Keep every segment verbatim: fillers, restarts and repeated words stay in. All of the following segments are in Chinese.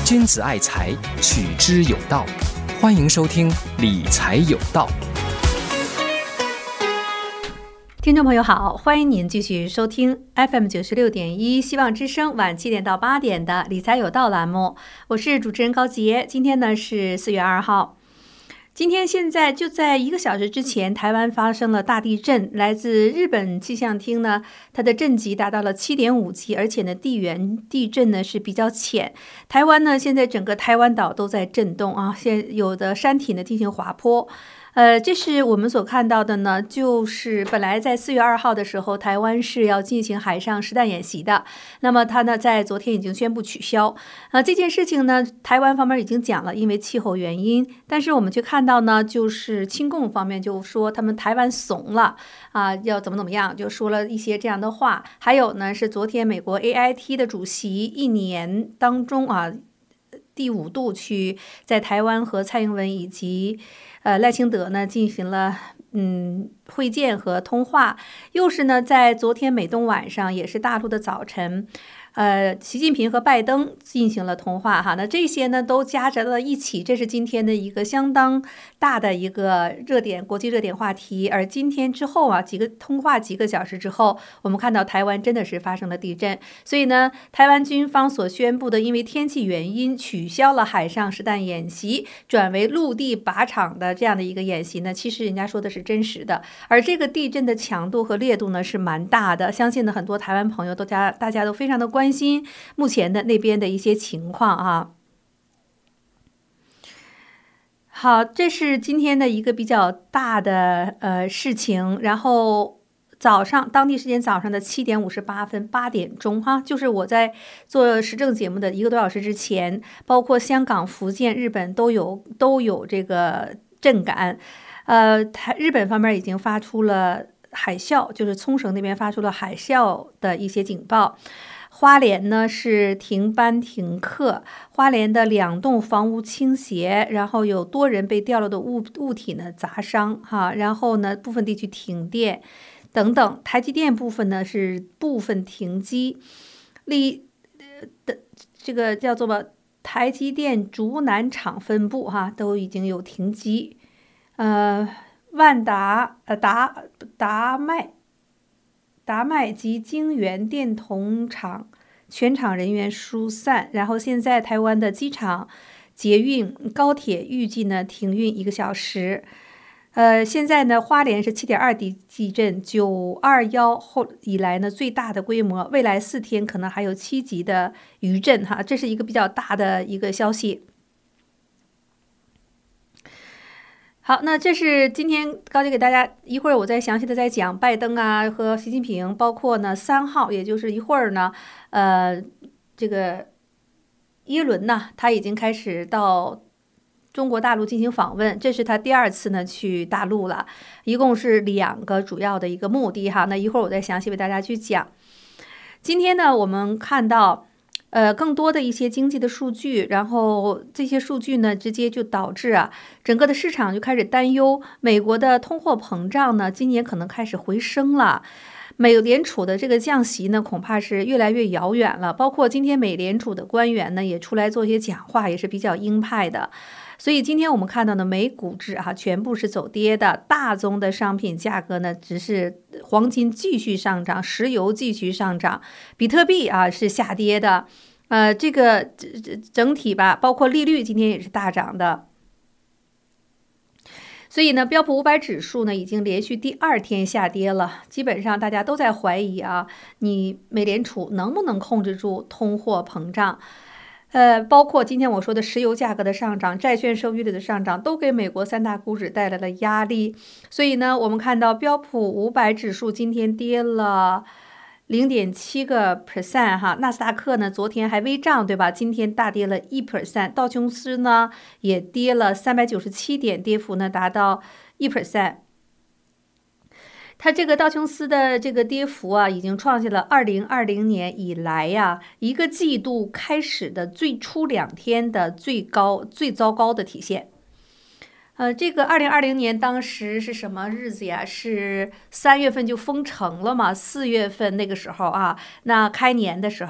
君子爱财，取之有道。欢迎收听理财有道。 听众朋友好，欢迎您继续收听 F M 九十六点一希望之声晚七点到八点的理财有道栏目，我是主持人高杰。今天呢是四月二号。今天现在就在一个小时之前，台湾发生了大地震，来自日本气象厅呢，它的震级达到了 七点五 级，而且呢地缘地震呢是比较浅。台湾呢现在整个台湾岛都在震动啊，现有的山体呢进行滑坡。呃，这是我们所看到的呢，就是本来在四月二号的时候，台湾是要进行海上实弹演习的，那么它呢在昨天已经宣布取消。呃，这件事情呢，台湾方面已经讲了，因为气候原因，但是我们却看到呢，就是亲共方面就说他们台湾怂了啊，要怎么怎么样，就说了一些这样的话。还有呢，是昨天美国 A I T 的主席一年当中啊，第五度去在台湾和蔡英文以及呃赖清德呢进行了嗯会见和通话，又是呢在昨天美东晚上，也是大陆的早晨。呃，习近平和拜登进行了通话哈，那这些呢都夹杂到一起，这是今天的一个相当大的一个热点，国际热点话题。而今天之后啊，几个通话几个小时之后，我们看到台湾真的是发生了地震，所以呢，台湾军方所宣布的因为天气原因取消了海上实弹演习，转为陆地靶场的这样的一个演习呢，其实人家说的是真实的。而这个地震的强度和烈度呢是蛮大的，相信呢很多台湾朋友都家大家都非常的关心。关心目前的那边的一些情况啊。好，这是今天的一个比较大的呃事情。然后早上当地时间早上的七点五十八分，八点钟哈，就是我在做时政节目的一个多小时之前，包括香港、福建、日本都有都有这个震感。呃，台日本方面已经发出了海啸，就是冲绳那边发出了海啸的一些警报。花莲呢是停班停课，花莲的两栋房屋倾斜，然后有多人被掉落的物物体呢砸伤哈，然后呢部分地区停电等等。台积电部分呢是部分停机，立的这个叫做吧台积电竹南厂分部哈都已经有停机，呃万达呃达达麦。达麦及京元电筒厂全厂人员疏散，然后现在台湾的机场、捷运、高铁预计呢停运一个小时。呃，现在呢，花莲是 七点二 级地震，九二一后以来呢最大的规模，未来四天可能还有七级的余震哈，这是一个比较大的一个消息。好，那这是今天高姐给大家，一会儿我再详细的再讲拜登啊和习近平，包括呢三号，也就是一会儿呢，呃，这个耶伦呢，他已经开始到中国大陆进行访问，这是他第二次呢去大陆了，一共是两个主要的一个目的哈。那一会儿我再详细为大家去讲。今天呢，我们看到。呃，更多的一些经济的数据，然后这些数据呢，直接就导致啊，整个的市场就开始担忧，美国的通货膨胀呢，今年可能开始回升了。美联储的这个降息呢，恐怕是越来越遥远了。包括今天美联储的官员呢，也出来做一些讲话，也是比较鹰派的。所以今天我们看到的美股指哈、啊，全部是走跌的，大宗的商品价格呢，只是黄金继续上涨，石油继续上涨，比特币啊是下跌的，呃，这个整体吧，包括利率今天也是大涨的。所以呢，标普五百指数呢已经连续第二天下跌了，基本上大家都在怀疑啊，你美联储能不能控制住通货膨胀？呃，包括今天我说的石油价格的上涨、债券收益率的上涨，都给美国三大股指带来了压力。所以呢，我们看到标普五百指数今天跌了零点七个 percent 哈，纳斯达克呢昨天还微涨，对吧？今天大跌了一 percent， 道琼斯呢也跌了三百九十七点，跌幅呢达到一 percent。它这个道琼斯的这个跌幅啊，已经创下了二零二零年以来呀、啊、一个季度开始的最初两天的最高最糟糕的体现。呃，这个二零二零年当时是什么日子呀？是三月份就封城了嘛？四月份那个时候啊，那开年的时候，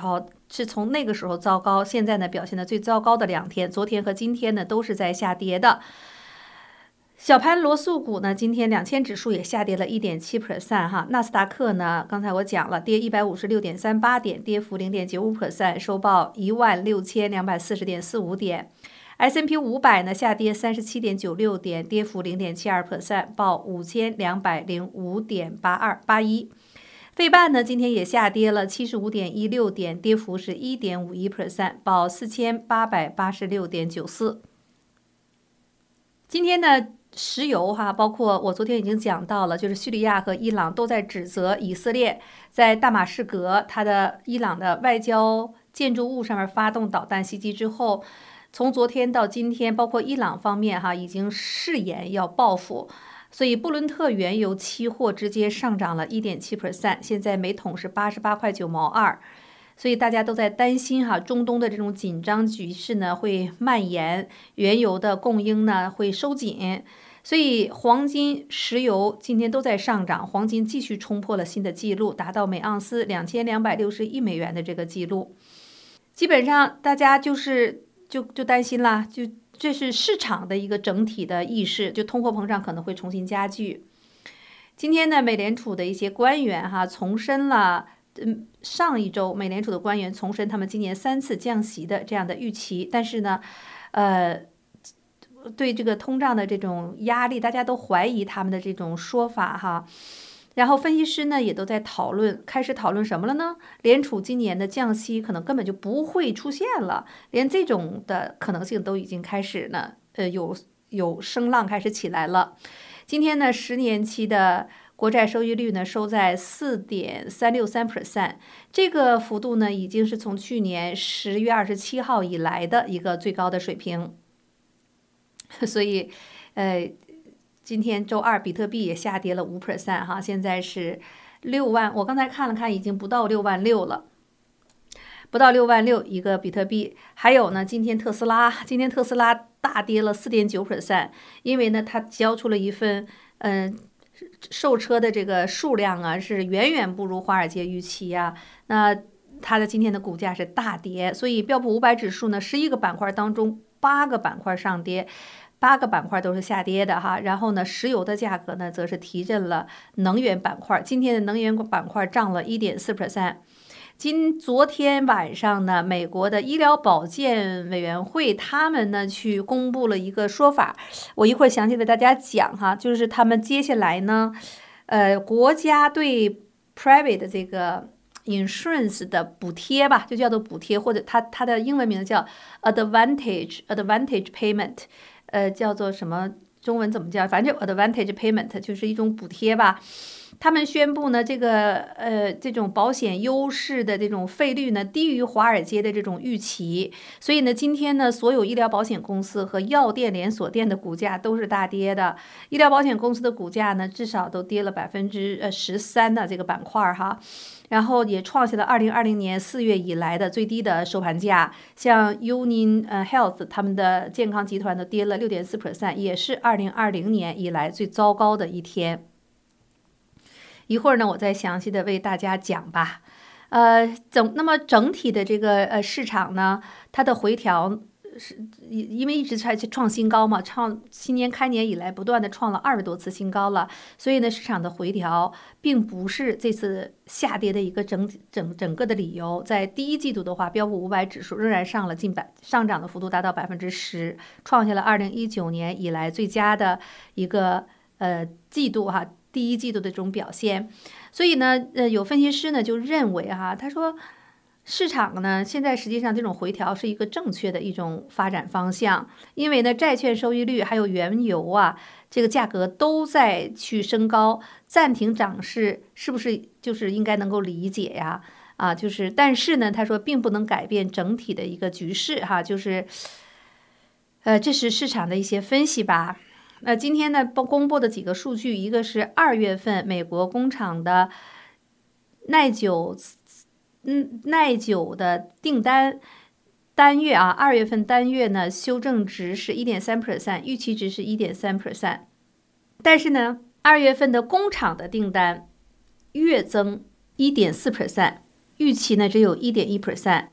是从那个时候糟糕，现在呢表现的最糟糕的两天，昨天和今天呢都是在下跌的。小盘罗素股呢，今天两千指数也下跌了 百分之一点七 哈。纳斯达克呢，刚才我讲了，跌 一百五十六点三八 点，跌幅 百分之零点九五， 收报 一万六千两百四十点四五 点。S and P 五百呢下跌 三十七点九六 点，跌幅 百分之零点七二， 报 五千两百零五点八二八一。费半呢今天也下跌了 七十五点一六 点，跌幅是 百分之一点五一， 报 四千八百八十六点九四。今天呢石油哈，包括我昨天已经讲到了，就是叙利亚和伊朗都在指责以色列在大马士革它的伊朗的外交建筑物上面发动导弹袭击之后，从昨天到今天，包括伊朗方面哈已经誓言要报复，所以布伦特原油期货直接上涨了 百分之一点七， 现在每桶是八十八块九毛二。所以大家都在担心哈，中东的这种紧张局势呢会蔓延，原油的供应呢会收紧，所以黄金、石油今天都在上涨，黄金继续冲破了新的纪录，达到每盎司两千两百六十一美元的这个纪录。基本上大家就是就就担心啦，就这是市场的一个整体的意识，就通货膨胀可能会重新加剧。今天呢，美联储的一些官员哈重申了。嗯，上一周美联储的官员重申他们今年三次降息的这样的预期，但是呢，呃，对这个通胀的这种压力，大家都怀疑他们的这种说法哈。然后分析师呢也都在讨论，开始讨论什么了呢？联储今年的降息可能根本就不会出现了，连这种的可能性都已经开始呢，呃，有有声浪开始起来了。今天呢，十年期的国债收益率呢收在 百分之四点三六三， 这个幅度呢已经是从去年十月二十七号以来的一个最高的水平。所以呃，今天周二比特币也下跌了 百分之五 哈，现在是六万，我刚才看了看已经不到六万六了，不到六万六一个比特币。还有呢，今天特斯拉今天特斯拉大跌了 百分之四点九， 因为呢它交出了一份嗯、呃售车的这个数量啊，是远远不如华尔街预期啊。那它的今天的股价是大跌，所以标普五百指数呢，十一个板块当中八个板块上跌，八个板块都是下跌的哈。然后呢，石油的价格呢，则是提振了能源板块，今天的能源板块涨了 百分之一点四。今昨天晚上呢，美国的医疗保健委员会他们呢去公布了一个说法，我一会儿详细为大家讲哈，就是他们接下来呢，呃，国家对 private 的这个 insurance 的补贴吧，就叫做补贴，或者它它的英文名字叫 advantage advantage payment， 呃，叫做什么中文怎么叫？反正 advantage payment 就是一种补贴吧。他们宣布呢，这个呃这种保险优势的这种费率呢低于华尔街的这种预期，所以呢今天呢所有医疗保险公司和药店连锁店的股价都是大跌的。医疗保险公司的股价呢至少都跌了百分之呃十三的这个板块哈，然后也创下了二零二零年四月以来的最低的收盘价。像 Union 呃 Health 他们的健康集团都跌了 百分之六点四， 也是二零二零年以来最糟糕的一天。一会儿呢，我再详细的为大家讲吧。呃，整那么整体的这个呃市场呢，它的回调是因为一直在创新高嘛，创新年开年以来不断的创了二十多次新高了，所以呢，市场的回调并不是这次下跌的一个整整整个的理由。在第一季度的话，标普五百指数仍然上了近百，上涨的幅度达到百分之十，创下了二零一九年以来最佳的一个呃季度哈。第一季度的这种表现，所以呢，呃，有分析师呢就认为哈，他说市场呢现在实际上这种回调是一个正确的一种发展方向，因为呢债券收益率还有原油啊这个价格都在去升高，暂停涨势是不是就是应该能够理解呀？啊，就是但是呢，他说并不能改变整体的一个局势哈，就是呃，这是市场的一些分析吧。那今天呢，公布的几个数据，一个是二月份美国工厂的耐久，嗯，耐久的订单单月啊，二月份单月呢，修正值是 百分之一点三， 预期值是 百分之一点三， 但是呢，二月份的工厂的订单月增 一点四， 预期呢只有 百分之一点一。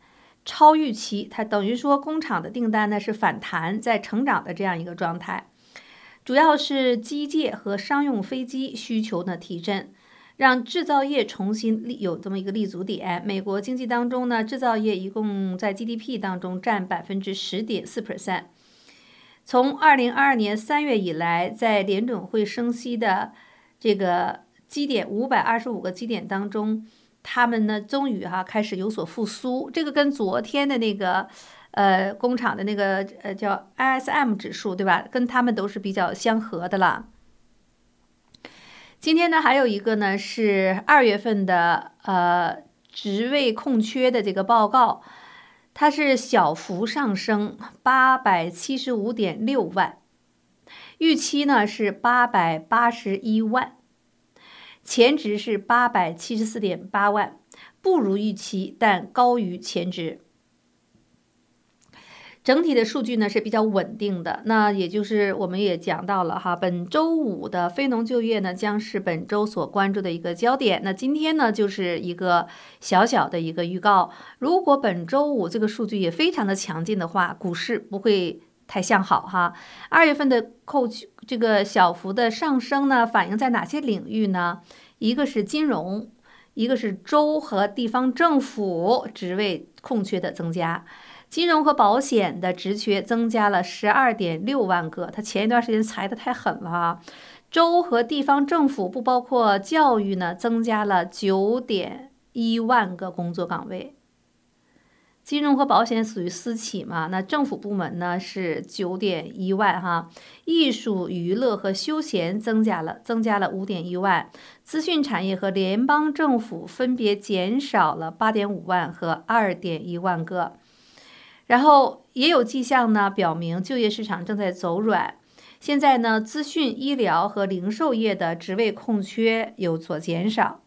超预期，它等于说工厂的订单呢是反弹，在成长的这样一个状态。主要是机械和商用飞机需求呢提振，让制造业重新立有这么一个立足点。美国经济当中呢，制造业一共在 G D P 当中占百分之十点四 percent。从二零二二年三月以来，在联准会升息的这个基点五百二十五个基点当中，他们呢终于哈开始有所复苏。这个跟昨天的那个呃工厂的那个呃叫 I S M 指数，对吧？跟他们都是比较相合的了。今天呢还有一个呢是二月份的呃职位空缺的这个报告。它是小幅上升八百七十五点六万，预期呢是八百八十一万，前值是八百七十四点八万，不如预期，但高于前值。整体的数据呢是比较稳定的，那也就是我们也讲到了哈，本周五的非农就业呢将是本周所关注的一个焦点。那今天呢就是一个小小的一个预告，如果本周五这个数据也非常的强劲的话，股市不会太向好哈。二月份的扣这个小幅的上升呢，反映在哪些领域呢？一个是金融，一个是州和地方政府职位空缺的增加。金融和保险的职缺增加了十二点六万个，它前一段时间裁得太狠了啊。州和地方政府不包括教育呢，增加了九点一万个工作岗位。金融和保险属于私企嘛，那政府部门呢是九点一万哈。艺术、娱乐和休闲增加了增加了五点一万，资讯产业和联邦政府分别减少了八点五万和二点一万个。然后也有迹象呢，表明就业市场正在走软。现在呢，资讯、医疗和零售业的职位空缺有所减少。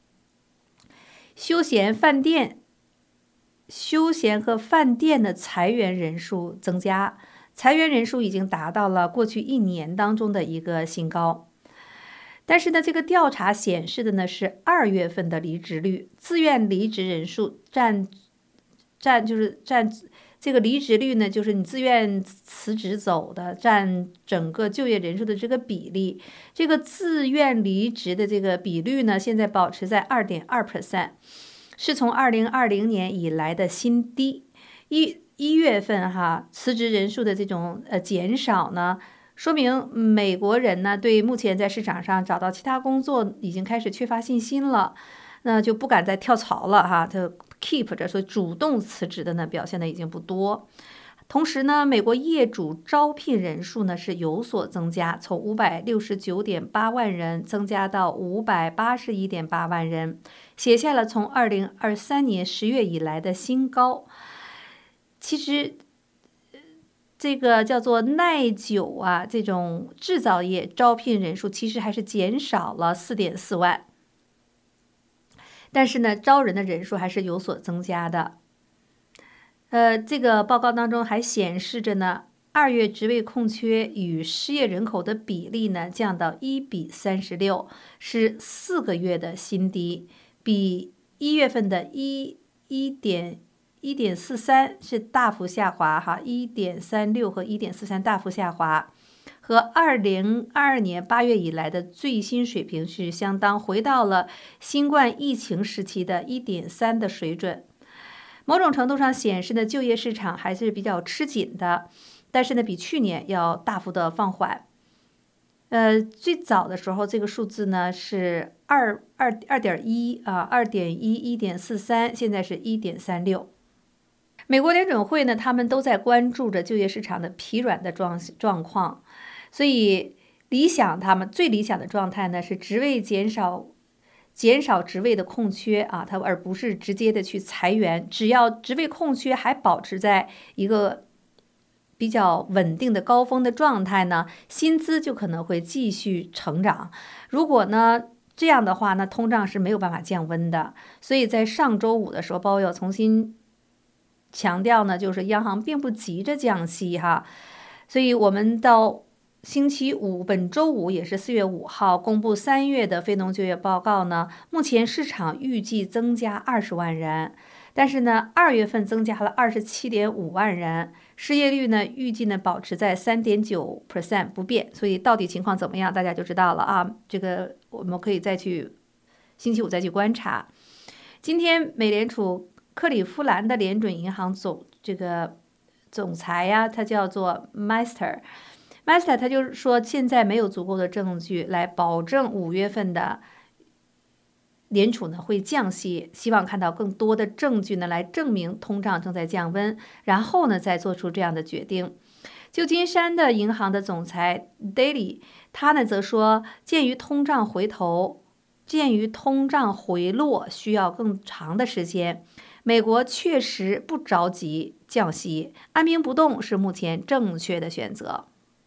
休闲饭店、休闲和饭店的裁员人数增加，裁员人数已经达到了过去一年当中的一个新高。但是呢，这个调查显示的呢是二月份的离职率，自愿离职人数占占就是占。这个离职率呢，就是你自愿辞职走的，占整个就业人数的这个比例。这个自愿离职的这个比率呢，现在保持在 二点二 percent， 是从二零二零年以来的新低。一一月份哈，辞职人数的这种呃减少呢，说明美国人呢对目前在市场上找到其他工作已经开始缺乏信心了，那就不敢再跳槽了哈，就keep 着，所以主动辞职的呢表现的已经不多。同时呢，美国业主招聘人数呢是有所增加，从五百六十九点八万人增加到五百八十一点八万人，写下了从二零二三年十月以来的新高。其实这个叫做耐久啊，这种制造业招聘人数其实还是减少了四点四万。但是呢，招人的人数还是有所增加的。呃，这个报告当中还显示着呢，二月职位空缺与失业人口的比例呢降到一比三十六，是四个月的新低，比一月份的一一点一点四三是大幅下滑哈，一点三六和一点四三大幅下滑。和二零二二年八月以来的最新水平是相当，回到了新冠疫情时期的 一点三 的水准。某种程度上显示呢，就业市场还是比较吃紧的，但是呢，比去年要大幅的放缓。呃，最早的时候这个数字呢是二二二点一啊，二点一一点四三，现在是一点三六。美国联准会呢，他们都在关注着就业市场的疲软的状状况。所以理想，他们最理想的状态呢是职位减少，减少职位的空缺啊，它而不是直接的去裁员。只要职位空缺还保持在一个比较稳定的高峰的状态呢，薪资就可能会继续成长。如果呢这样的话呢，通胀是没有办法降温的。所以在上周五的时候，鲍威尔重新强调呢，就是央行并不急着降息哈。所以我们到星期五，本周五也是四月五号公布三月的非农就业报告呢。目前市场预计增加二十万人， 但是呢，二月份增加了二十七点五万人，失业率呢预计呢保持在 百分之三点九 不变，所以到底情况怎么样，大家就知道了啊。这个我们可以再去星期五再去观察。今天美联储克利夫兰的联准银行总这个总裁呀，他叫做 Meister。Meister 他就是说，现在没有足够的证据来保证五月份的联储呢会降息，希望看到更多的证据呢来证明通胀正在降温，然后呢再做出这样的决定。旧金山的银行的总裁 Daly 他呢则说，鉴于通胀回头，鉴于通胀回落需要更长的时间，美国确实不着急降息，按兵不动是目前正确的选择。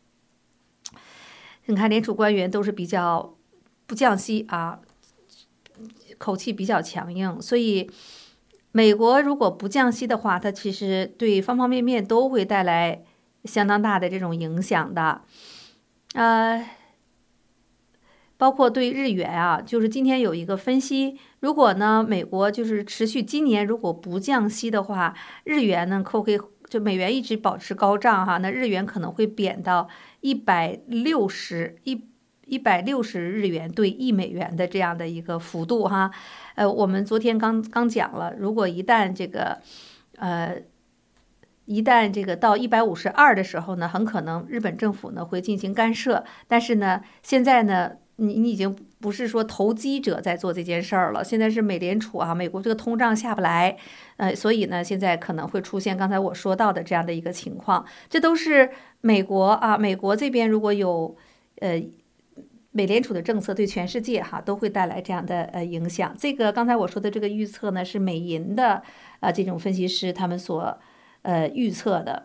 你看联储官员都是比较不降息啊，口气比较强硬，所以美国如果不降息的话，它其实对方方面面都会带来相当大的这种影响的。呃，包括对日元啊，就是今天有一个分析，如果呢美国就是持续今年如果不降息的话，日元呢可可以就美元一直保持高涨哈，那日元可能会贬到一百六十一一百六十日元兑一美元的这样的一个幅度哈。呃，我们昨天刚刚讲了，如果一旦这个呃一旦这个到一百五十二的时候呢，很可能日本政府呢会进行干涉，但是呢现在呢。你你已经不是说投机者在做这件事儿了，现在是美联储啊，美国这个通胀下不来，呃，所以呢，现在可能会出现刚才我说到的这样的一个情况，这都是美国啊，美国这边如果有呃美联储的政策，对全世界哈都会带来这样的呃影响。这个刚才我说的这个预测呢，是美银的呃这种分析师他们所呃预测的，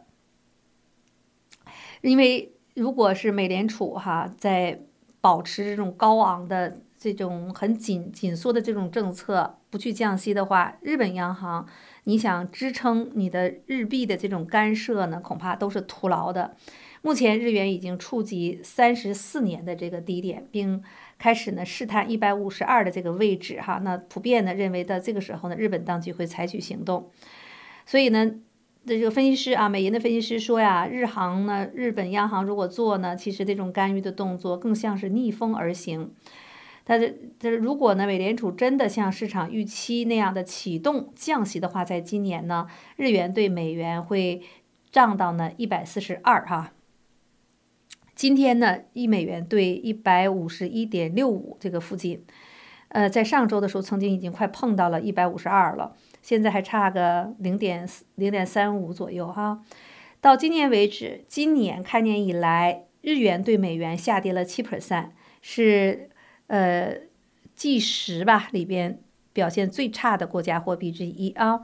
因为如果是美联储哈在保持这种高昂的这种很紧紧缩的这种政策，不去降息的话，日本央行你想支撑你的日币的这种干涉呢，恐怕都是徒劳的。目前日元已经触及三十四年的这个低点，并开始呢试探一百五十二的这个位置哈。那普遍呢认为到这个时候呢，日本当局会采取行动。所以呢。这个分析师啊，美银的分析师说呀，日航呢，日本央行如果做呢，其实这种干预的动作更像是逆风而行。但是，但是如果呢，美联储真的像市场预期那样的启动降息的话，在今年呢，日元对美元会涨到呢一百四十二哈。今天呢，一美元对一百五十一点六五这个附近，呃，在上周的时候曾经已经快碰到了一百五十二了。现在还差个零点零点三五左右哈。到今年为止，今年开年以来，日元对美元下跌了七 percent， 是呃 G 十吧里边表现最差的国家货币之一啊。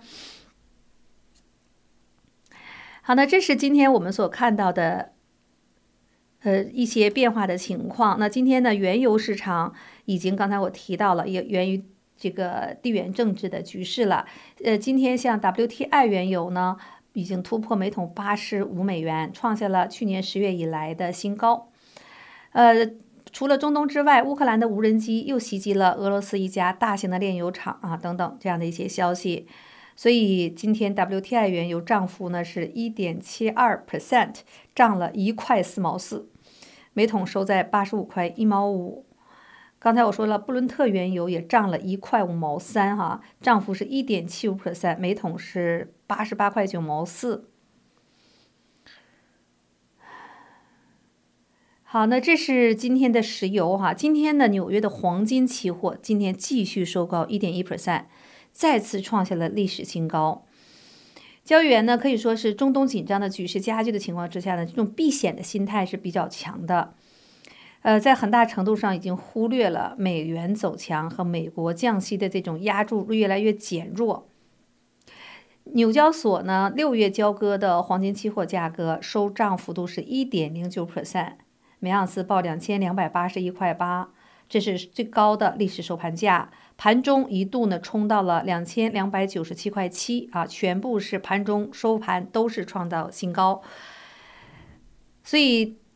好，那这是今天我们所看到的呃一些变化的情况。那今天呢，原油市场已经刚才我提到了，也源于。这个地缘政治的局势了，呃，今天像 W T I 原油呢，已经突破每桶八十五美元，创下了去年十月以来的新高。呃，除了中东之外，乌克兰的无人机又袭击了俄罗斯一家大型的炼油厂啊，等等这样的一些消息。所以今天 W T I 原油涨幅呢是 一点七二 percent， 涨了一块四毛四，每桶收在八十五块一毛五。刚才我说了，布伦特原油也涨了一块五毛三哈，涨幅是 一点七五 percent， 每桶是八十八块九毛四。好，那这是今天的石油哈。今天的纽约的黄金期货今天继续收高 一点一 percent， 再次创下了历史新高。交易员呢可以说是中东紧张的局势加剧的情况之下呢，这种避险的心态是比较强的。呃，在很大程度上已经忽略了美元走强和美国降息的这种压注越来越减弱。纽交所呢，六月交割的黄金期货价格收涨幅度是 一点零九 percent， 每盎司报两千两百八十一块八，这是最高的历史收盘价。盘中一度呢冲到了两千两百九十七块七啊，全部是盘中收盘都是创造新高。所以。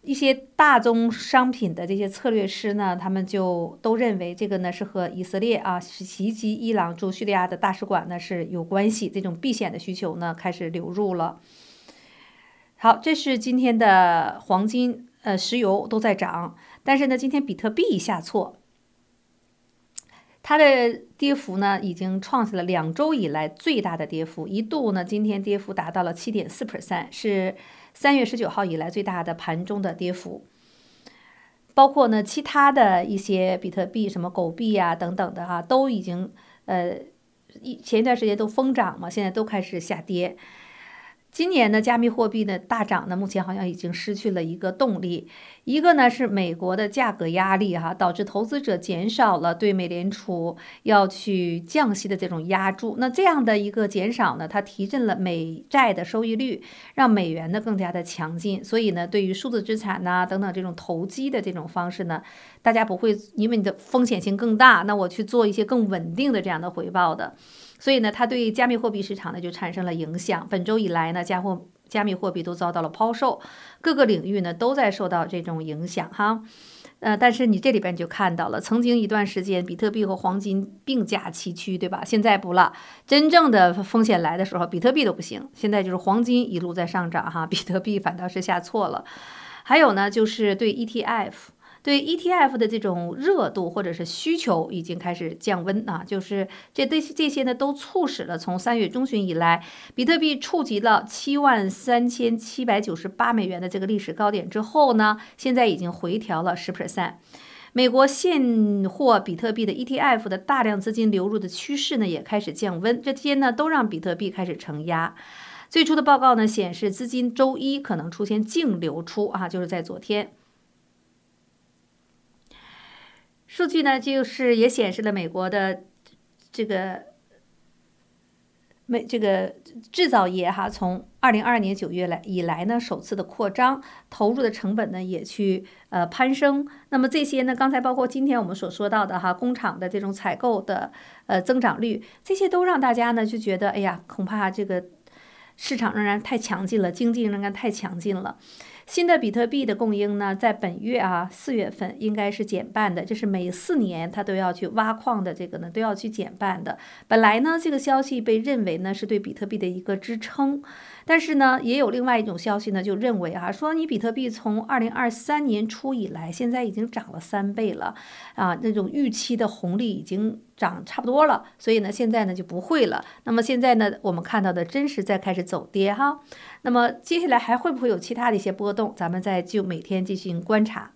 一些大宗商品的这些策略师呢，他们就都认为这个呢是和以色列啊袭击伊朗驻叙利亚的大使馆呢是有关系，这种避险的需求呢开始流入了。好，这是今天的黄金、呃石油都在涨，但是呢，今天比特币下挫，它的跌幅呢已经创下了两周以来最大的跌幅，一度呢今天跌幅达到了 百分之七点四， 是三月十九号以来最大的盘中的跌幅。包括呢其他的一些比特币，什么狗币啊等等的哈、啊，都已经呃前一段时间都疯涨嘛，现在都开始下跌。今年呢，加密货币的大涨呢，目前好像已经失去了一个动力。一个呢是美国的价格压力哈，导致投资者减少了对美联储要去降息的这种压注。那这样的一个减少呢，它提振了美债的收益率，让美元呢更加的强劲。所以呢，对于数字资产呐、等等这种投机的这种方式呢，大家不会因为你的风险性更大，那我去做一些更稳定的这样的回报的。所以呢，它对加密货币市场呢就产生了影响。本周以来呢，加货加密货币都遭到了抛售，各个领域呢都在受到这种影响哈。呃，但是你这里边就看到了，曾经一段时间比特币和黄金并驾齐驱，对吧？现在不了，真正的风险来的时候，比特币都不行。现在就是黄金一路在上涨哈，比特币反倒是下挫了。还有呢，就是对 E T F。对 E T F 的这种热度或者是需求已经开始降温啊，就是这这这些呢都促使了从三月中旬以来，比特币触及了七万三千七百九十八美元的这个历史高点之后呢，现在已经回调了 百分之十。美国现货比特币的 E T F 的大量资金流入的趋势呢也开始降温，这些呢都让比特币开始承压。最初的报告呢显示，资金周一可能出现净流出啊，就是在昨天。数据呢，就是也显示了美国的这个美这个制造业哈，从二零二二年九月来以来呢，首次的扩张，投入的成本呢也去呃攀升。那么这些呢，刚才包括今天我们所说到的哈，工厂的这种采购的呃增长率，这些都让大家呢就觉得，哎呀，恐怕这个市场仍然太强劲了，经济仍然太强劲了。新的比特币的供应呢，在本月啊四月份应该是减半的，这是每四年它都要去挖矿的这个呢都要去减半的。本来呢这个消息被认为呢是对比特币的一个支撑，但是呢也有另外一种消息呢就认为啊说你比特币从二零二三年初以来，现在已经涨了三倍了啊，那种预期的红利已经涨差不多了，所以呢现在呢就不会了。那么现在呢我们看到的真实在开始走跌哈。那么接下来还会不会有其他的一些波动？咱们再就每天进行观察。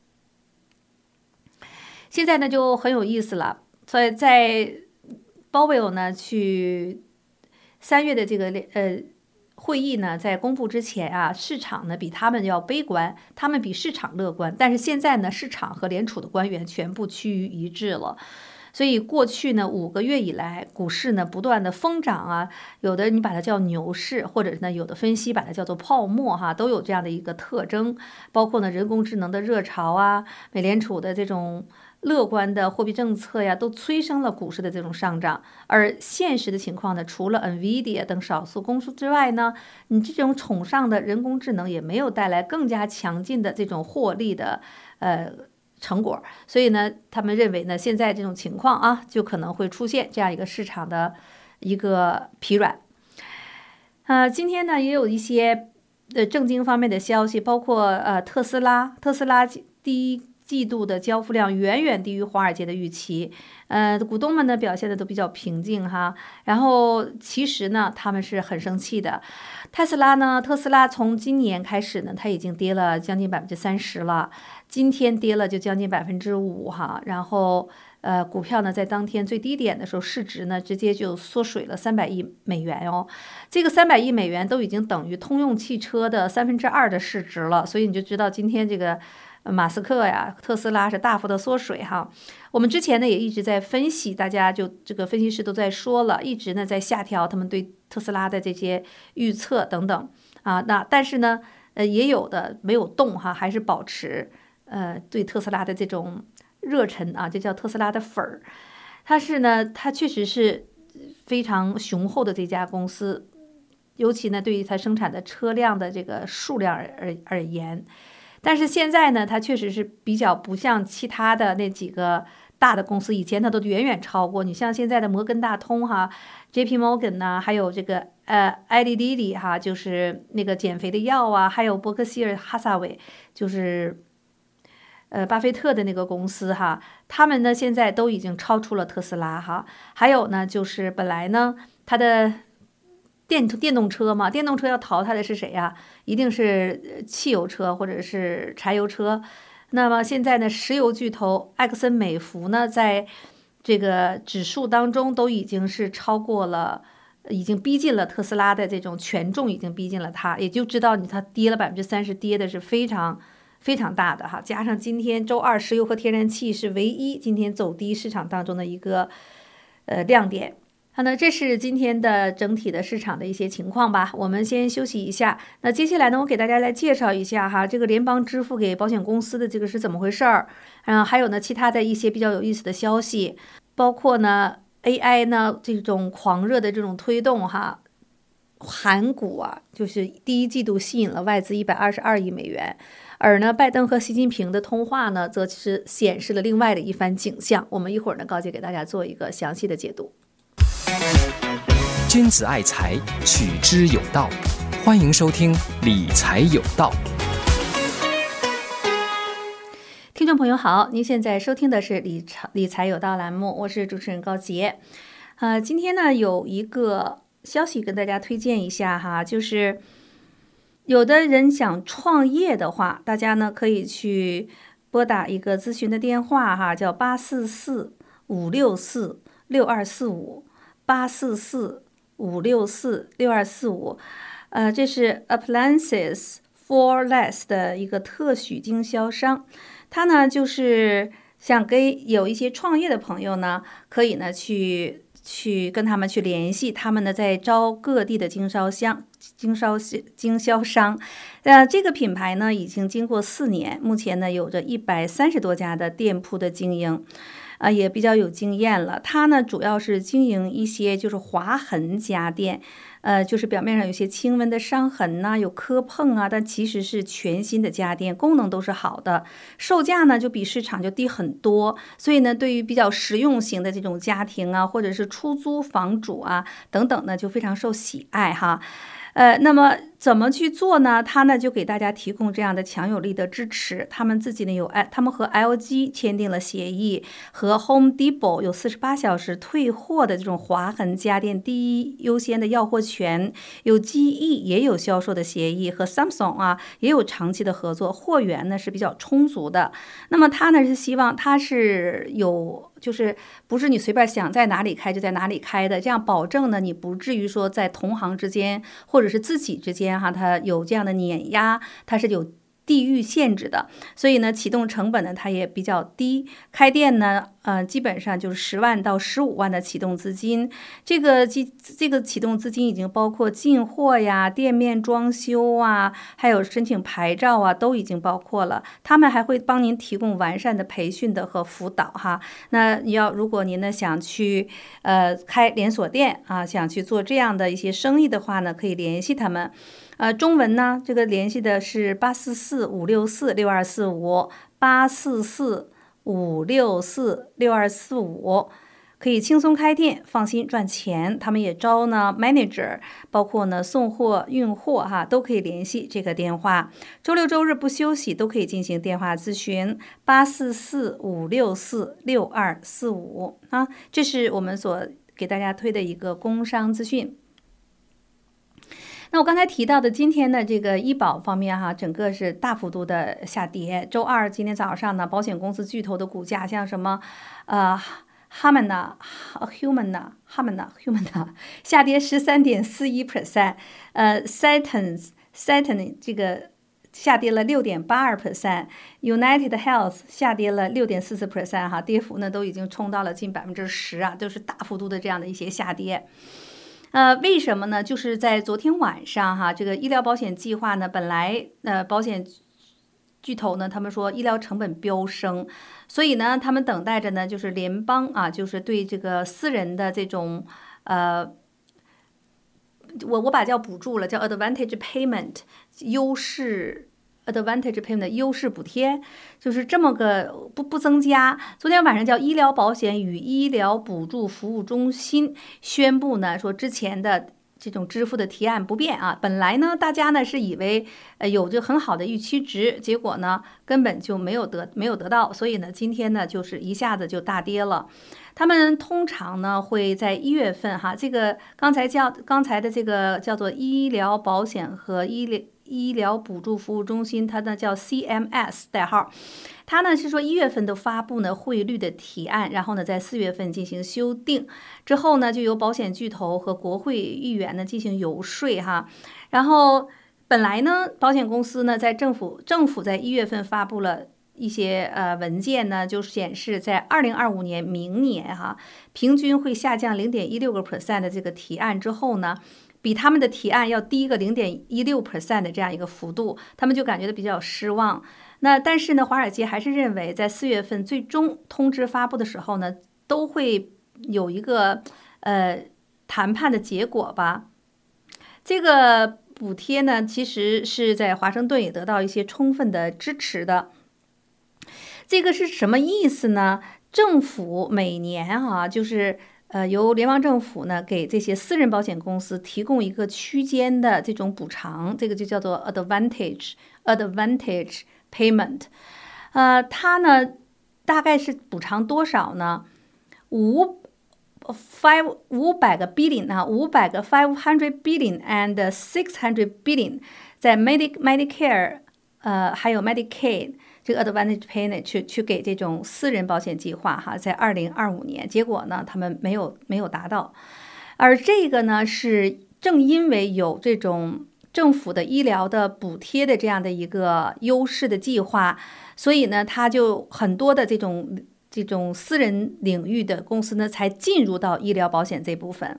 现在呢就很有意思了，所以在鲍威尔呢去三月的这个呃会议呢在公布之前啊，市场呢比他们要悲观，他们比市场乐观，但是现在呢市场和联储的官员全部趋于一致了。所以过去呢五个月以来，股市呢不断的疯涨啊，有的你把它叫牛市，或者呢有的分析把它叫做泡沫哈，都有这样的一个特征。包括呢人工智能的热潮啊，美联储的这种乐观的货币政策呀，都催生了股市的这种上涨。而现实的情况呢，除了 Nvidia 等少数公司之外呢，你这种崇尚的人工智能也没有带来更加强劲的这种获利的呃。成果，所以呢，他们认为呢，现在这种情况啊，就可能会出现这样一个市场的一个疲软。呃，今天呢，也有一些呃政经方面的消息，包括呃特斯拉，特斯拉第一季度的交付量远远低于华尔街的预期，呃，股东们呢表现的都比较平静哈。然后其实呢，他们是很生气的。特斯拉呢，特斯拉从今年开始呢，它已经跌了将近百分之三十了。今天跌了就将近百分之五哈，然后呃股票呢在当天最低点的时候，市值呢直接就缩水了三百亿美元哦，这个三百亿美元都已经等于通用汽车的三分之二的市值了，所以你就知道今天这个马斯克呀，特斯拉是大幅的缩水哈。我们之前呢也一直在分析，大家就这个分析师都在说了，一直呢在下调他们对特斯拉的这些预测等等啊，那但是呢呃也有的没有动哈，还是保持。呃，对特斯拉的这种热忱啊，这叫特斯拉的粉儿。它是呢，它确实是非常雄厚的这家公司，尤其呢，对于它生产的车辆的这个数量而而而言， 但是现在呢，它确实是比较不像其他的那几个大的公司，以前它都远远超过。你像现在的摩根大通哈、J P Morgan 呐、啊，还有这个呃艾利莉莉哈，就是那个减肥的药啊，还有伯克希尔哈撒韦，就是呃巴菲特的那个公司哈，他们呢现在都已经超出了特斯拉哈。还有呢，就是本来呢它的电电动车嘛，电动车要淘汰的是谁呀？一定是汽油车或者是柴油车。那么现在呢，石油巨头埃克森美孚呢，在这个指数当中都已经是超过了，已经逼近了特斯拉的这种权重，已经逼近了它，也就知道你它跌了百分之三十，跌的是非常非常大的哈。加上今天周二，石油和天然气是唯一今天走低市场当中的一个呃亮点。好，那这是今天的整体的市场的一些情况吧。我们先休息一下。那接下来呢，我给大家来介绍一下哈，这个联邦支付给保险公司的这个是怎么回事儿。嗯，还有呢，其他的一些比较有意思的消息，包括呢 A I 呢这种狂热的这种推动哈，韩股啊，就是第一季度吸引了外资一百二十二亿美元，而呢，拜登和习近平的通话呢，则是显示了另外的一番景象。我们一会儿呢，高姐给大家做一个详细的解读。 君子爱财，取之有道。欢迎收听理财有道。 听众朋友好，您现在收听的是理财理财有道栏目，我是主持人高杰。呃，今天呢有一个消息跟大家推荐一下哈，就是有的人想创业的话，大家呢可以去拨打一个咨询的电话哈，叫八四四五六四六二四五。八四四五六四六二四五，呃，这是 Appliances for Less 的一个特许经销商，他呢就是想跟有一些创业的朋友呢，可以呢去去跟他们去联系，他们呢在招各地的经销商、经销经销商。呃，这个品牌呢已经经过四年，目前呢有着一百三十多家的店铺的经营。啊、呃，也比较有经验了。它呢，主要是经营一些就是划痕家电，呃，就是表面上有些轻微的伤痕呐、啊，有磕碰啊，但其实是全新的家电，功能都是好的，售价呢就比市场就低很多。所以呢，对于比较实用型的这种家庭啊，或者是出租房主啊等等呢，就非常受喜爱哈。呃，那么怎么去做呢？他呢就给大家提供这样的强有力的支持。他们自己呢有，他们和 L G 签订了协议，和 Home Depot 有四十八小时退货的这种划痕家电第一优先的要货权，有 G E 也有销售的协议，和 Samsung 啊也有长期的合作，货源呢是比较充足的。那么他呢是希望他是有。就是不是你随便想在哪里开就在哪里开的，这样保证呢，你不至于说在同行之间或者是自己之间哈，它有这样的碾压，它是有地域限制的，所以呢，启动成本呢它也比较低。开店呢，呃，基本上就是十万到十五万的启动资金。这个基这个启动资金已经包括进货呀、店面装修啊，还有申请牌照啊，都已经包括了。他们还会帮您提供完善的培训的和辅导哈。那你要如果您呢想去呃开连锁店啊，想去做这样的一些生意的话呢，可以联系他们。呃，中文呢，这个联系的是八四四五六四六二四五，八四四五六四六二四五，可以轻松开店，放心赚钱。他们也招呢 manager， 包括呢送货、运货哈，都可以联系这个电话。周六周日不休息，都可以进行电话咨询，八四四五六四六二四五啊，这是我们所给大家推的一个工商资讯。那我刚才提到的今天的这个医保方面哈，整个是大幅度的下跌。周二今天早上呢，保险公司巨头的股价，像什么呃 Humana、Humana、Humana、Humana 下跌十三点四一 percent， 呃 Saturn Saturn 这个下跌了六点八二 percent，United Health 下跌了六点四四 percent 哈，跌幅呢都已经冲到了近百分之十啊，都是大幅度的这样的一些下跌。呃，为什么呢？就是在昨天晚上哈，这个医疗保险计划呢，本来呃保险巨头呢，他们说医疗成本飙升，所以呢，他们等待着呢，就是联邦啊，就是对这个私人的这种呃，我我把叫补助了，叫 Advantage Payment 优势 advantage payment 的优势补贴，就是这么个不不增加。昨天晚上叫医疗保险与医疗补助服务中心宣布呢，说之前的这种支付的提案不变啊。本来呢，大家呢是以为呃有着很好的预期值，结果呢根本就没有得没有得到，所以呢今天呢就是一下子就大跌了。他们通常呢会在一月份哈，这个刚才叫刚才的这个叫做医疗保险和医疗。医疗补助服务中心，它呢叫 C M S 代号，它呢是说一月份都发布呢汇率的提案，然后呢在四月份进行修订，之后呢就由保险巨头和国会议员呢进行游说哈。然后本来呢保险公司呢在政府政府在一月份发布了一些呃文件呢，就显示在二零二五年明年哈，平均会下降零点一六个 percent 的这个提案之后呢。比他们的提案要低个零点一六 percent 的这样一个幅度，他们就感觉到比较失望。那但是呢，华尔街还是认为，在四月份最终通知发布的时候呢，都会有一个呃谈判的结果吧。这个补贴呢，其实是在华盛顿也得到一些充分的支持的。这个是什么意思呢？政府每年啊，就是。呃，由联邦政府呢给这些私人保险公司提供一个区间的这种补偿，这个就叫做 advantage advantage payment。呃，它呢大概是补偿多少呢？五 five 五百个 billion 啊，五百个 five hundred billion and six hundred billion， 在 Medi Medicare 呃还有 Medicaid。这个 advantage payment 去去给这种私人保险计划哈，在二零二五年，结果呢，他们没有没有达到，而这个呢是正因为有这种政府的医疗的补贴的这样的一个优势的计划，所以呢，它就很多的这种这种私人领域的公司呢，才进入到医疗保险这部分，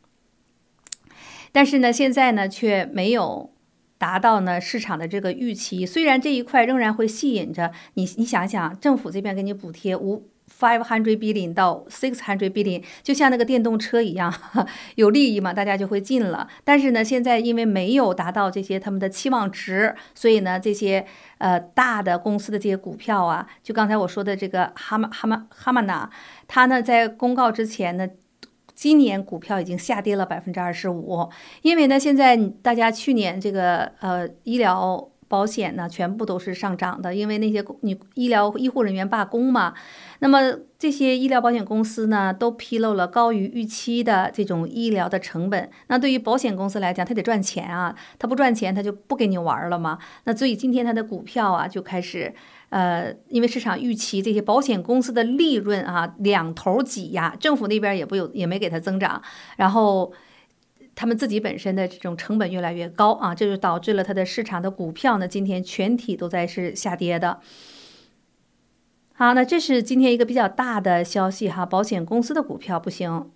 但是呢，现在呢却没有。达到呢市场的这个预期，虽然这一块仍然会吸引着你，你想想，政府这边给你补贴五 five hundred billion 到 six hundred billion， 就像那个电动车一样，有利益嘛，大家就会进了。但是呢，现在因为没有达到这些他们的期望值，所以呢，这些呃大的公司的这些股票啊，就刚才我说的这个哈马哈马哈马纳，它呢在公告之前呢。今年股票已经下跌了百分之二十五，因为呢，现在大家去年这个呃医疗保险呢全部都是上涨的，因为那些你医疗医护人员罢工嘛，那么这些医疗保险公司呢都披露了高于预期的这种医疗的成本。那对于保险公司来讲，它得赚钱啊，它不赚钱，它就不给你玩了嘛。那所以今天它的股票啊就开始。呃，因为市场预期这些保险公司的利润啊两头挤压，政府那边也不有也没给它增长，然后他们自己本身的这种成本越来越高啊，这就导致了它的市场的股票呢今天全体都在是下跌的。好，那这是今天一个比较大的消息哈，保险公司的股票不行。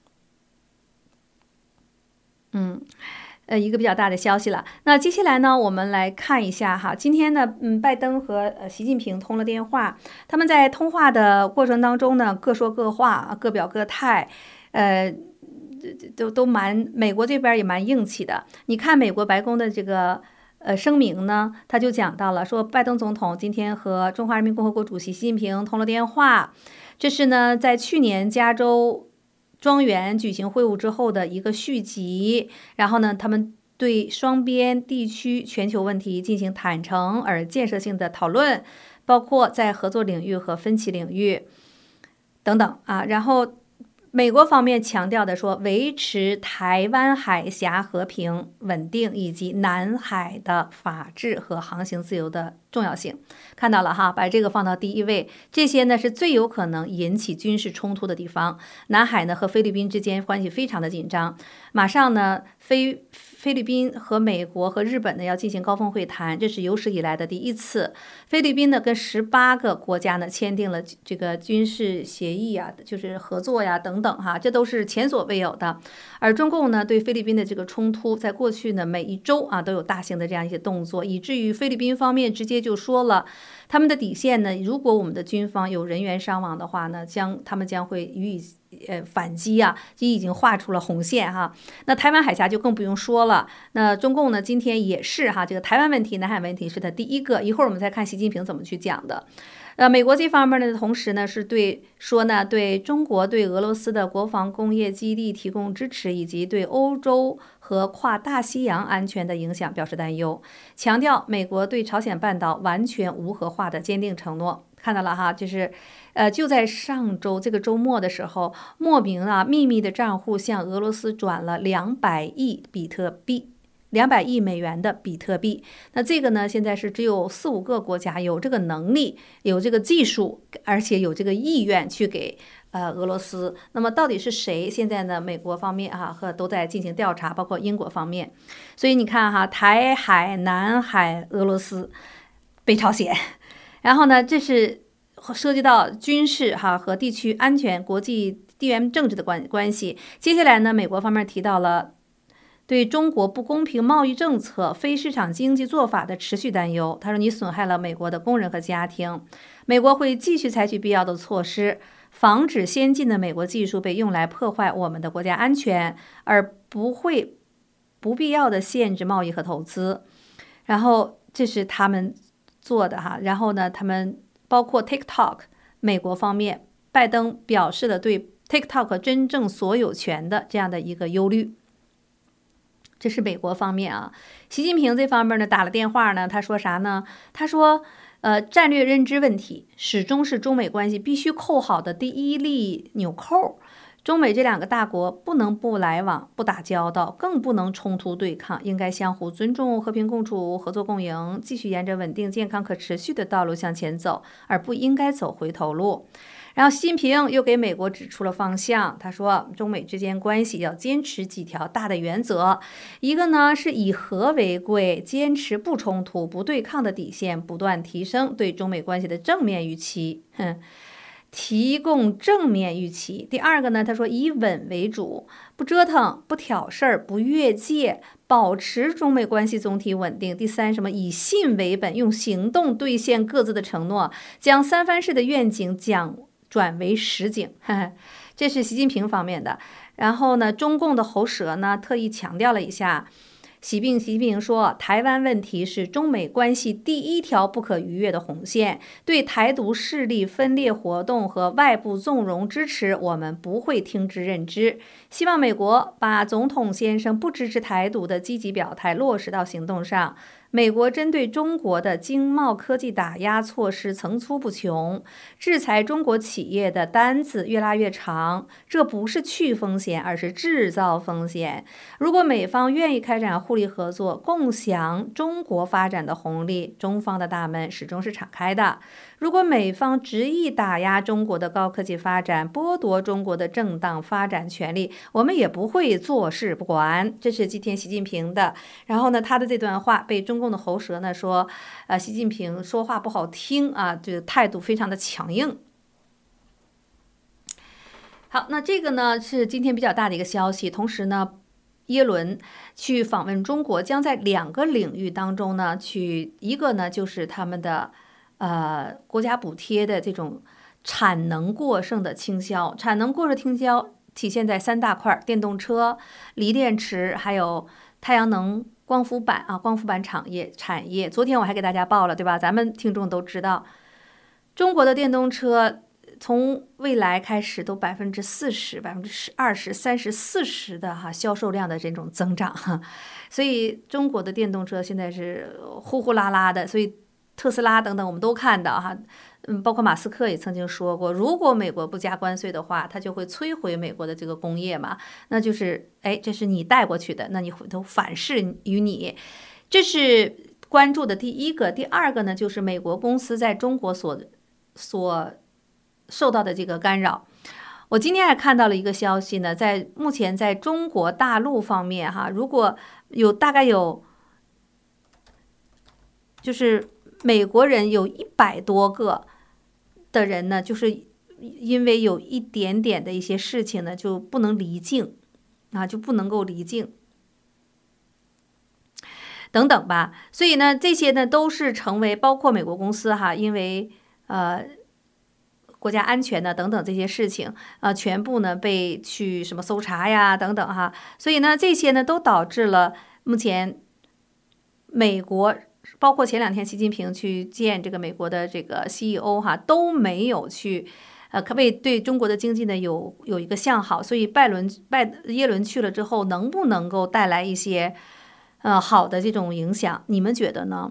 嗯。呃，一个比较大的消息了。那接下来呢，我们来看一下哈，今天呢，嗯，拜登和呃习近平通了电话，他们在通话的过程当中呢，各说各话，各表各态，呃，都都蛮，美国这边也蛮硬气的。你看美国白宫的这个呃声明呢，他就讲到了，说拜登总统今天和中华人民共和国主席习近平通了电话，这是呢在去年加州。庄园举行会晤之后的一个续集，然后呢，他们对双边、地区、全球问题进行坦诚而建设性的讨论，包括在合作领域和分歧领域等等啊。然后，美国方面强调的说，维持台湾海峡和平稳定以及南海的法治和航行自由的重要性。看到了哈，把这个放到第一位，这些呢是最有可能引起军事冲突的地方。南海呢和菲律宾之间关系非常的紧张，马上呢菲菲律宾和美国和日本呢要进行高峰会谈，这是有史以来的第一次。菲律宾呢跟十八个国家呢签订了这个军事协议啊，就是合作呀等等哈，这都是前所未有的。而中共呢对菲律宾的这个冲突，在过去呢每一周啊都有大型的这样一些动作，以至于菲律宾方面直接就说了。他们的底线呢？如果我们的军方有人员伤亡的话呢，将他们将会予以呃反击啊，就已经画出了红线哈。那台湾海峡就更不用说了。那中共呢，今天也是哈，这个台湾问题、南海问题是他第一个。一会儿我们再看习近平怎么去讲的。呃，美国这方面呢，同时呢是对说呢，对中国对俄罗斯的国防工业基地提供支持，以及对欧洲和跨大西洋安全的影响表示担忧，强调美国对朝鲜半岛完全无核化的坚定承诺。看到了哈，就是，呃，就在上周这个周末的时候，莫名啊秘密的账户向俄罗斯转了两百亿比特币。两百亿美元的比特币，那这个呢，现在是只有四五个国家有这个能力、有这个技术，而且有这个意愿去给呃俄罗斯。那么到底是谁？现在呢，美国方面哈和都在进行调查，包括英国方面。所以你看哈，台海、南海、俄罗斯、北朝鲜，然后呢，这是涉及到军事哈和地区安全、国际地缘政治的关关系。接下来呢，美国方面提到了对中国不公平贸易政策、非市场经济做法的持续担忧。他说：“你损害了美国的工人和家庭，美国会继续采取必要的措施，防止先进的美国技术被用来破坏我们的国家安全，而不会不必要的限制贸易和投资。”然后这是他们做的哈。然后呢，他们包括 TikTok， 美国方面，拜登表示了对 TikTok 真正所有权的这样的一个忧虑。这是美国方面啊，习近平这方面呢打了电话呢，他说啥呢？他说，呃，战略认知问题始终是中美关系必须扣好的第一粒纽扣。中美这两个大国不能不来往、不打交道，更不能冲突对抗，应该相互尊重、和平共处、合作共赢，继续沿着稳定、健康、可持续的道路向前走，而不应该走回头路。然后，习近平又给美国指出了方向。他说，中美之间关系要坚持几条大的原则，一个呢是以和为贵，坚持不冲突、不对抗的底线，不断提升对中美关系的正面预期，哼，提供正面预期。第二个呢，他说以稳为主，不折腾、不挑事儿、不越界，保持中美关系总体稳定。第三，什么以信为本，用行动兑现各自的承诺，将三藩市的愿景讲转为实景，呵呵，这是习近平方面的。然后呢，中共的喉舌呢特意强调了一下，习近习近平说，台湾问题是中美关系第一条不可逾越的红线，对台独势力分裂活动和外部纵容支持，我们不会听之任之。希望美国把总统先生不支持台独的积极表态落实到行动上。美国针对中国的经贸科技打压措施层出不穷，制裁中国企业的单子越拉越长，这不是去风险，而是制造风险。如果美方愿意开展互利合作，共享中国发展的红利，中方的大门始终是敞开的。如果美方执意打压中国的高科技发展，剥夺中国的正当发展权利，我们也不会坐视不管。这是今天习近平的。然后呢，他的这段话被中共的喉舌呢说，呃，习近平说话不好听啊，这个态度非常的强硬。好，那这个呢是今天比较大的一个消息。同时呢，耶伦去访问中国，将在两个领域当中呢去，一个呢就是他们的。呃，国家补贴的这种产能过剩的倾销，产能过剩倾销体现在三大块：电动车、锂电池，还有太阳能光伏板啊，光伏板产业产业。昨天我还给大家报了，对吧？咱们听众都知道，中国的电动车从未来开始都百分之四十、百分之二十、三十、四十的哈销售量的这种增长哈，所以中国的电动车现在是呼呼啦啦的，所以。特斯拉等等，我们都看到哈，嗯，包括马斯克也曾经说过，如果美国不加关税的话，他就会摧毁美国的这个工业嘛，那就是，哎，这是你带过去的，那你回头反噬于你，这是关注的第一个。第二个呢，就是美国公司在中国所所受到的这个干扰。我今天还看到了一个消息呢，在目前在中国大陆方面哈，如果有大概有，就是。美国人有一百多个的人呢，就是因为有一点点的一些事情呢，就不能离境啊，就不能够离境等等吧。所以呢，这些呢都是成为包括美国公司哈，因为呃国家安全呢等等这些事情啊、呃，全部呢被去什么搜查呀等等哈，所以呢这些呢都导致了目前美国。包括前两天习近平去见这个美国的这个 C E O 哈，都没有去，呃，可谓对中国的经济呢有有一个向好，所以拜伦拜耶伦去了之后，能不能够带来一些呃好的这种影响？你们觉得呢？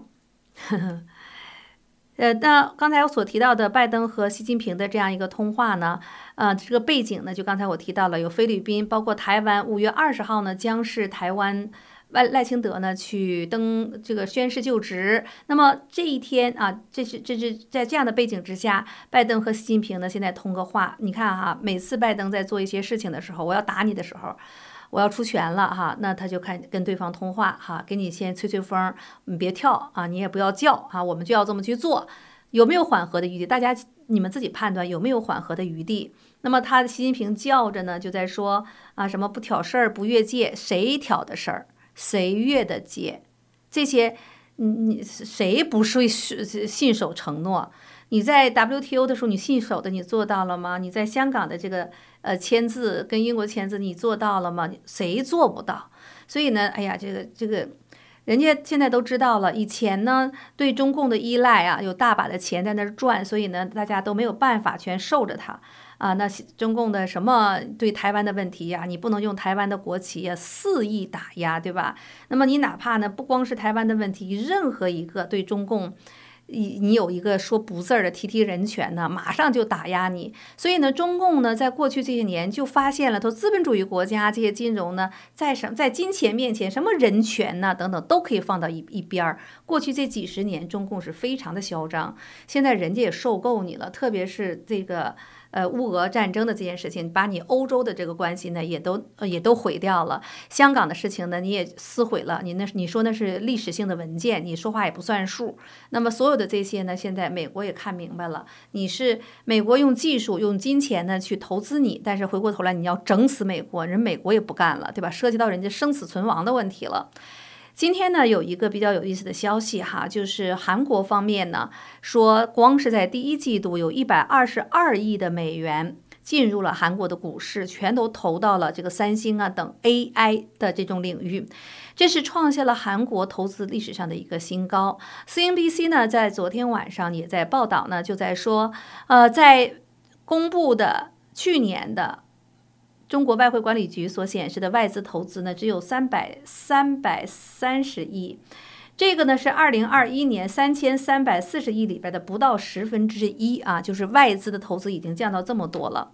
呃，那刚才我所提到的拜登和习近平的这样一个通话呢，呃，这个背景呢，就刚才我提到了有菲律宾，包括台湾，五月二十号呢将是台湾。赖赖清德呢去登这个宣誓就职，那么这一天啊，这是这是在这样的背景之下，拜登和习近平呢现在通个话，你看哈，每次拜登在做一些事情的时候，我要打你的时候，我要出拳了哈，那他就看跟对方通话哈，给你先吹吹风，你别跳啊，你也不要叫啊，我们就要这么去做，有没有缓和的余地？大家你们自己判断有没有缓和的余地。那么他习近平叫着呢，就在说啊什么不挑事儿不越界，谁挑的事儿？谁越的界？这些你谁不是信守承诺？你在 W T O 的时候你信守的你做到了吗？你在香港的这个呃签字跟英国签字你做到了吗？谁做不到？所以呢，哎呀，这个这个人家现在都知道了，以前呢对中共的依赖啊，有大把的钱在那儿转，所以呢大家都没有办法全受着它。啊，那中共的什么对台湾的问题呀、啊，你不能用台湾的国旗呀、啊、肆意打压，对吧？那么你哪怕呢，不光是台湾的问题，任何一个对中共，你你有一个说不字儿的提提人权呢，马上就打压你。所以呢，中共呢，在过去这些年就发现了，说资本主义国家这些金融呢，在什在金钱面前，什么人权呐等等都可以放到一一边儿。过去这几十年，中共是非常的嚣张，现在人家也受够你了，特别是这个。呃，乌俄战争的这件事情，把你欧洲的这个关系呢，也都呃也都毁掉了。香港的事情呢，你也撕毁了。你那你说那是历史性的文件，你说话也不算数。那么所有的这些呢，现在美国也看明白了，你是美国用技术、用金钱呢去投资你，但是回过头来你要整死美国，人美国也不干了，对吧？涉及到人家生死存亡的问题了。今天呢，有一个比较有意思的消息哈，就是韩国方面呢说，光是在第一季度有一百二十二亿的美元进入了韩国的股市，全都投到了这个三星啊等 A I 的这种领域，这是创下了韩国投资历史上的一个新高。C N B C 呢在昨天晚上也在报道呢，就在说，呃，在公布的去年的。中国外汇管理局所显示的外资投资呢，只有三百三百三十亿，这个呢是二零二一年三千三百四十亿里边的不到十分之一啊，就是外资的投资已经降到这么多了。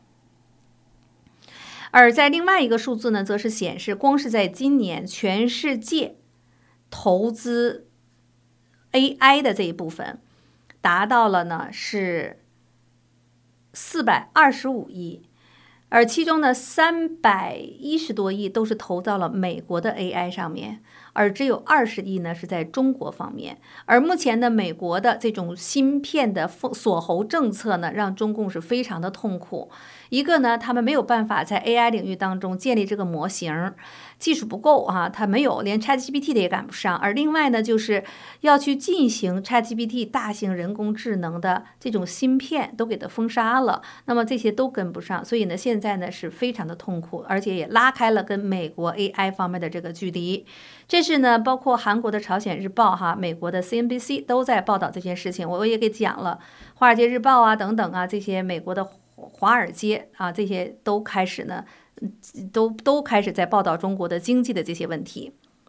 而在另外一个数字呢，则是显示，光是在今年全世界投资 A I 的这一部分，达到了呢是四百二十五亿。而其中呢，三百一十多亿都是投到了美国的 A I 上面，而只有二十亿呢是在中国方面。而目前呢，美国的这种芯片的锁喉政策呢，让中共是非常的痛苦。一个呢，他们没有办法在 A I 领域当中建立这个模型，技术不够啊，它没有，连 ChatGPT 的也赶不上。而另外呢，就是要去进行 ChatGPT 大型人工智能的这种芯片都给它封杀了，那么这些都跟不上，所以呢，现在呢是非常的痛苦，而且也拉开了跟美国 A I 方面的这个距离。这是呢，包括韩国的朝鲜日报哈，美国的 C N B C 都在报道这件事情，我也给讲了，华尔街日报啊等等啊，这些美国的华尔街啊，这些都开始呢，都都开始在报道中国的经济的这些问题。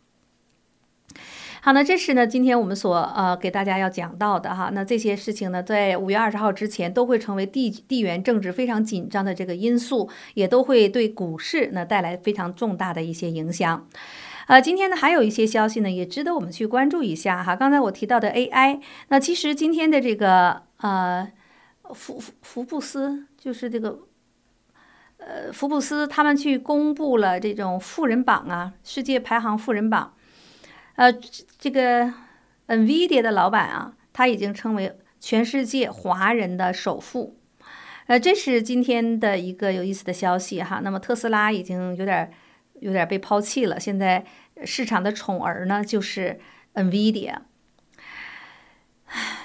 好，那这是呢今天我们所呃给大家要讲到的哈，那这些事情呢，在五月二十号之前都会成为地地缘政治非常紧张的这个因素，也都会对股市呢带来非常重大的一些影响。呃，今天呢还有一些消息呢，也值得我们去关注一下哈。刚才我提到的 A I， 那其实今天的这个呃福福福布斯就是这个。呃，福布斯他们去公布了这种富人榜啊，世界排行富人榜。呃，这个 NVIDIA 的老板啊，他已经成为全世界华人的首富。呃，这是今天的一个有意思的消息哈。那么特斯拉已经有点有点被抛弃了，现在市场的宠儿呢就是 NVIDIA。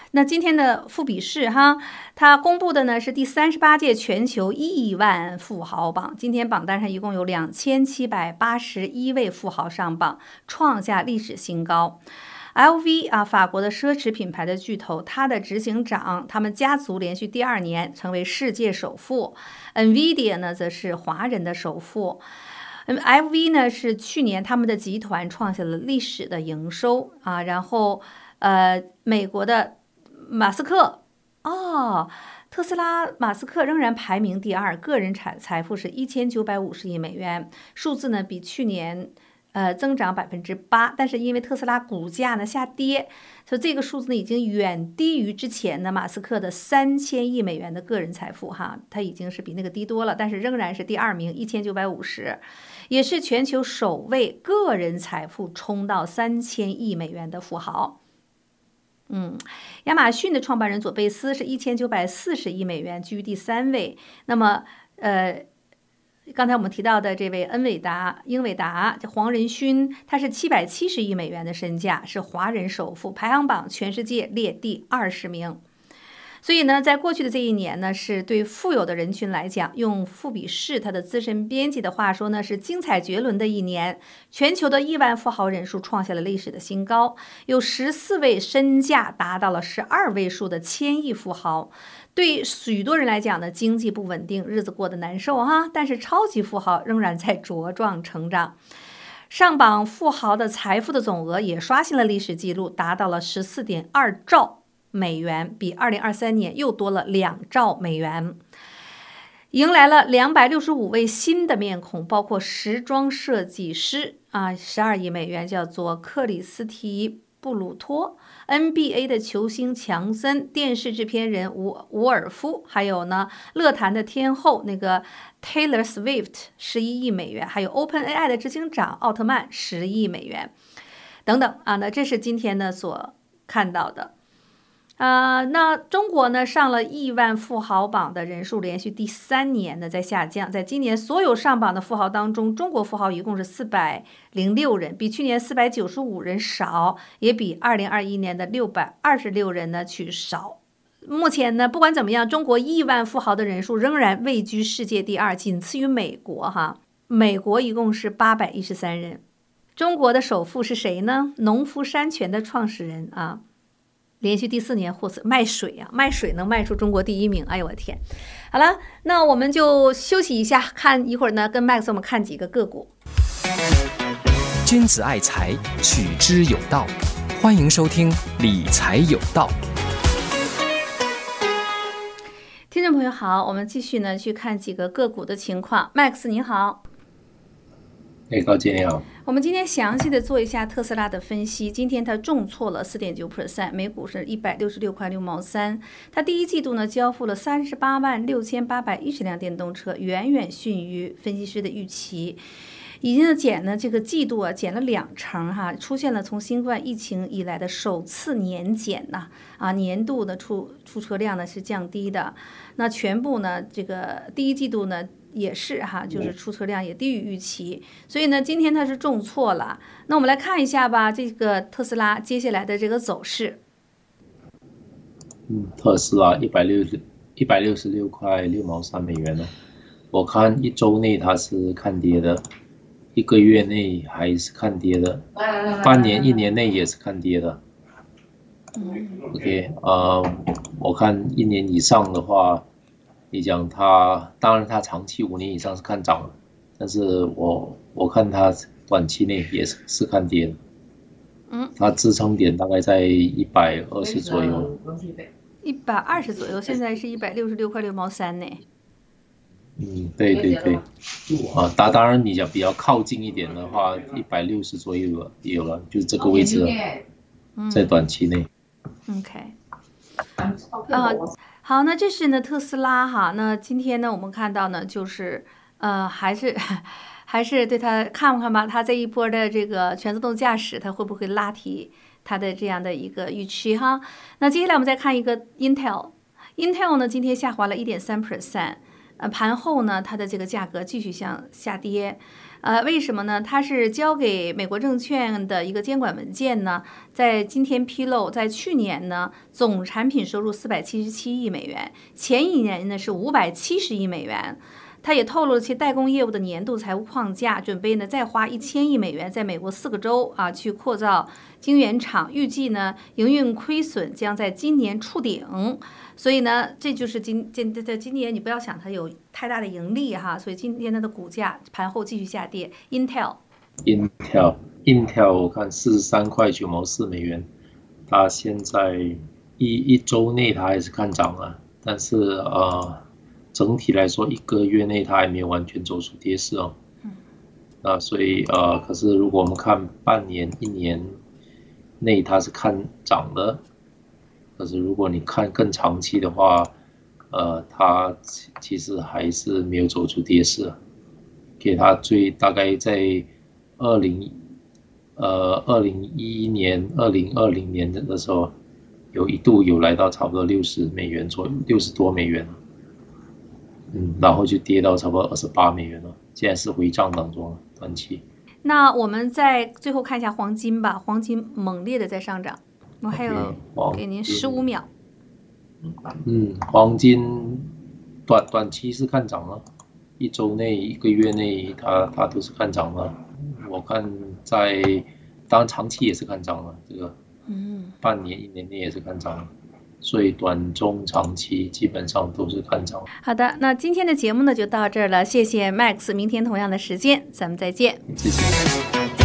那今天的富比士哈，它公布的呢是第三十八届全球亿万富豪榜。今天榜单上一共有两千七百八十一位富豪上榜，创下历史新高。L V 啊，法国的奢侈品牌的巨头，它的执行长，他们家族连续第二年成为世界首富。Nvidia 呢，则是华人的首富。L V 呢是去年他们的集团创下了历史的营收啊，然后呃，美国的马斯克哦，特斯拉马斯克仍然排名第二，个人财财富是一千九百五十亿美元，数字呢比去年呃增长百分之八，但是因为特斯拉股价呢下跌，所以这个数字呢已经远低于之前的马斯克的三千亿美元的个人财富哈，它已经是比那个低多了，但是仍然是第二名一千九百五十。也是全球首位个人财富冲到三千亿美元的富豪。嗯，亚马逊的创办人佐贝斯是一千九百四十亿美元，居于第三位。那么，呃，刚才我们提到的这位恩伟达、英伟达黄仁勋，他是七百七十亿美元的身价，是华人首富，排行榜全世界列第二十名。所以呢，在过去的这一年呢，是对富有的人群来讲，用富比士他的资深编辑的话说呢，是精彩绝伦的一年。全球的亿万富豪人数创下了历史的新高，有十四位身价达到了十二位数的千亿富豪。对许多人来讲呢，经济不稳定，日子过得难受哈，但是超级富豪仍然在茁壮成长。上榜富豪的财富的总额也刷新了历史记录，达到了十四点二兆。美元，比二零二三年又多了两兆美元，迎来了两百六十五位新的面孔，包括时装设计师啊，十二亿美元，叫做克里斯提布鲁托 ，N B A 的球星强森，电视制片人伍伍尔夫，还有呢乐坛的天后那个 Taylor Swift 十一亿美元，还有 OpenAI 的执行长奥特曼十亿美元，等等啊，那这是今天呢所看到的。呃，那中国呢上了亿万富豪榜的人数连续第三年呢在下降，在今年所有上榜的富豪当中，中国富豪一共是四百零六人，比去年四百九十五人少，也比二零二一年的六百二十六人呢去少。目前呢，不管怎么样，中国亿万富豪的人数仍然位居世界第二，仅次于美国哈。美国一共是八百一十三人。中国的首富是谁呢？农夫山泉的创始人啊。连续第四年获此卖水啊，卖水能卖出中国第一名，哎呦我天！好了，那我们就休息一下，看一会儿呢，跟 Max 我们看几个个股。 君子爱财，取之有道。欢迎收听理财有道。 听众朋友好，我们继续呢去看几个个股的情况。Max 你好。 哎，高姐你好。 我们今天详细的做一下特斯拉的分析。今天它重挫了 百分之四点九， 每股是一百六十六块六毛三。它第一季度呢交付了三十八万六千八百一十辆电动车，远远逊于分析师的预期。已经减呢这个季度啊减了两成哈，出现了从新冠疫情以来的首次年减呐啊，年度的出出车量呢是降低的。那全部呢这个第一季度呢也是哈，就是出车量也低于预期，所以呢，今天它是重挫了。那我们来看一下吧，这个特斯拉接下来的这个走势。 嗯，特斯拉一百六十一百六十六块六毛三美元呢。我看一周内它是看跌的，一个月内还是看跌的，半年一年内也是看跌的。OK， 呃，我看一年以上的话。你讲它，当然它长期五年以上是看涨的，但是我我看它短期内也是是看跌的。 嗯， 它支撑点大概在一百二十左右。 一百二十左右，现在是一百六十六块六毛三呢。 嗯，对对对，啊，当当然你讲比较靠近一点的话，一百六十左右了也有了，就是这个位置了，在短期内。 OK。啊。好，那这是呢特斯拉哈，那今天呢我们看到呢就是呃还是还是对它看不看吧，它这一波的这个全自动驾驶它会不会拉提它的这样的一个预期哈？那接下来我们再看一个 Intel，Intel 呢今天下滑了 一点三 percent， 呃盘后呢它的这个价格继续向下跌， 呃，为什么呢？它是交给美国证券的一个监管文件呢，在今天披露，在去年呢，总产品收入四百七十七亿美元，前一年呢是五百七十亿美元。它也透露了其代工业务的年度财务框架，准备呢再花一千亿美元在美国四个州啊去扩造晶圆厂，预计呢营运亏损将在今年触顶。所以呢，这就是今今在今年你不要想它有太大的盈利哈，所以今天它的股价盘后继续下跌。Intel Intel Intel 我看四十三块九毛四美元，它现在一一周内它还是看涨了，但是呃。整体来说，一个月内它还没有完全走出跌势哦。嗯。那所以呃，可是如果我们看半年、一年内它是看涨的，可是如果你看更长期的话，呃，它其实还是没有走出跌势。给它最大概在二零呃二零一一年、二零二零年的时候，有一度有来到差不多六十美元左右，六十多美元。嗯，然后就跌到差不多二十八美元了，现在是回涨当中了，短期。 那我们再最后看一下黄金吧，黄金猛烈的在上涨，我还有给您十五秒。 嗯，黄金短短期是看涨了，一周内、一个月内它它都是看涨了。我看在当然长期也是看涨了，这个嗯，半年、一年内也是看涨了。所以短中长期基本上都是看涨。 好的，那今天的节目呢就到这儿了，谢谢 Max， 明天同样的时间咱们再见。 谢谢。